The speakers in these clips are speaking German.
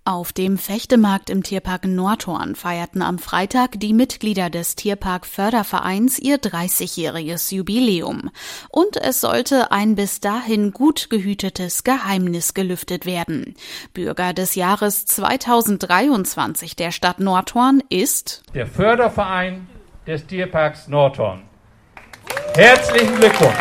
Auf dem Fechtemarkt im Tierpark Nordhorn feierten am Freitag die Mitglieder des Tierpark-Fördervereins ihr 30-jähriges Jubiläum. Und es sollte ein bis dahin gut gehütetes Geheimnis gelüftet werden. Bürger des Jahres 2023 der Stadt Nordhorn ist der Förderverein des Tierparks Nordhorn. Herzlichen Glückwunsch!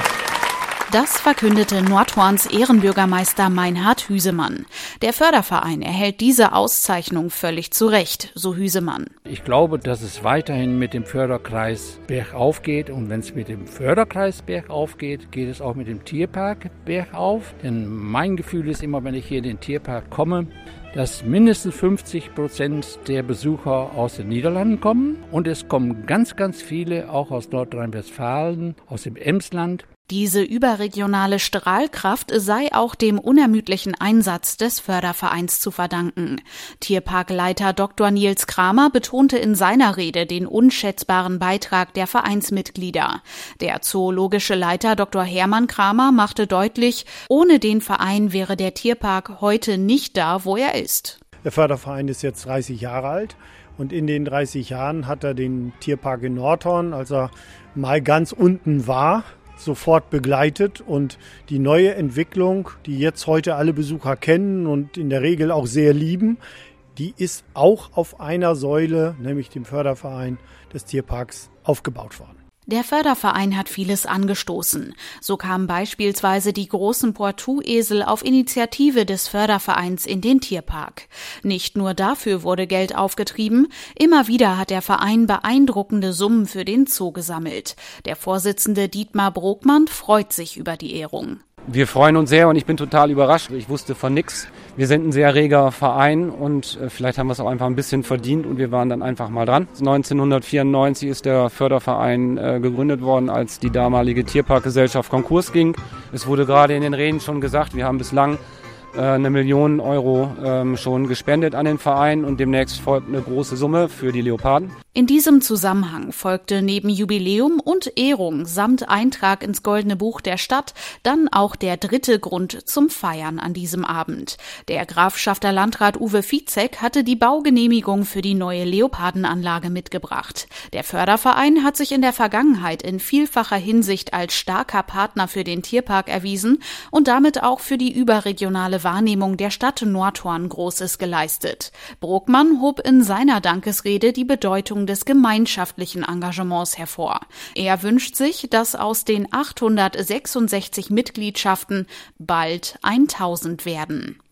Das verkündete Nordhorns Ehrenbürgermeister Meinhard Hüsemann. Der Förderverein erhält diese Auszeichnung völlig zu Recht, so Hüsemann. Ich glaube, dass es weiterhin mit dem Förderkreis bergauf geht. Und wenn es mit dem Förderkreis bergauf geht, geht es auch mit dem Tierpark bergauf. Denn mein Gefühl ist immer, wenn ich hier in den Tierpark komme, dass mindestens 50% der Besucher aus den Niederlanden kommen. Und es kommen ganz, ganz viele auch aus Nordrhein-Westfalen, aus dem Emsland. Diese überregionale Strahlkraft sei auch dem unermüdlichen Einsatz des Fördervereins zu verdanken. Tierparkleiter Dr. Nils Kramer betonte in seiner Rede den unschätzbaren Beitrag der Vereinsmitglieder. Der zoologische Leiter Dr. Hermann Kramer machte deutlich, ohne den Verein wäre der Tierpark heute nicht da, wo er ist. Der Förderverein ist jetzt 30 Jahre alt und in den 30 Jahren hat er den Tierpark in Nordhorn, als er mal ganz unten war, sofort begleitet, und die neue Entwicklung, die jetzt heute alle Besucher kennen und in der Regel auch sehr lieben, die ist auch auf einer Säule, nämlich dem Förderverein des Tierparks, aufgebaut worden. Der Förderverein hat vieles angestoßen. So kamen beispielsweise die großen Poitou-Esel auf Initiative des Fördervereins in den Tierpark. Nicht nur dafür wurde Geld aufgetrieben, immer wieder hat der Verein beeindruckende Summen für den Zoo gesammelt. Der Vorsitzende Dietmar Brokmann freut sich über die Ehrung. Wir freuen uns sehr und ich bin total überrascht. Ich wusste von nichts. Wir sind ein sehr reger Verein und vielleicht haben wir es auch einfach ein bisschen verdient und wir waren dann einfach mal dran. 1994 ist der Förderverein gegründet worden, als die damalige Tierparkgesellschaft Konkurs ging. Es wurde gerade in den Reden schon gesagt, wir haben bislang 1 Million Euro schon gespendet an den Verein und demnächst folgt eine große Summe für die Leoparden. In diesem Zusammenhang folgte neben Jubiläum und Ehrung samt Eintrag ins Goldene Buch der Stadt dann auch der dritte Grund zum Feiern an diesem Abend. Der Grafschafter Landrat Uwe Vizek hatte die Baugenehmigung für die neue Leopardenanlage mitgebracht. Der Förderverein hat sich in der Vergangenheit in vielfacher Hinsicht als starker Partner für den Tierpark erwiesen und damit auch für die überregionale Wahrnehmung der Stadt Nordhorn Großes geleistet. Brokmann hob in seiner Dankesrede die Bedeutung des gemeinschaftlichen Engagements hervor. Er wünscht sich, dass aus den 866 Mitgliedschaften bald 1000 werden.